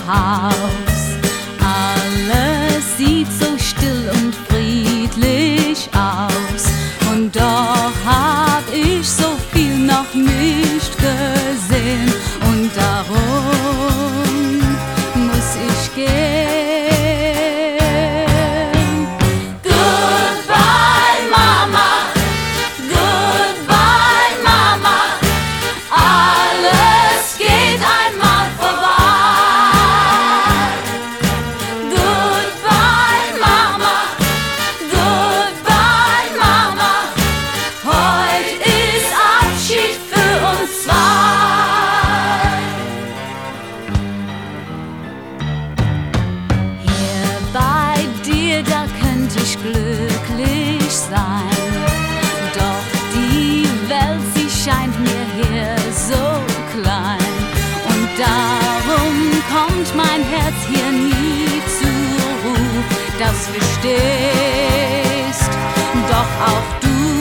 Haus. Alles sieht so still und friedlich aus, und doch hab ich so viel noch nicht gesehen, und darum muss ich gehen. Goodbye, Mama, goodbye, Mama, alles geht einmal vorbei. Goodbye, Mama, goodbye, Mama, heute ist Abschied für uns zwei. Hier bei dir, da könnte ich glücklich sein, doch die Welt, sie scheint mir hier so klein, und darum kommt mein Herz hier nie zur Ruhe. Das verstehst doch auch du.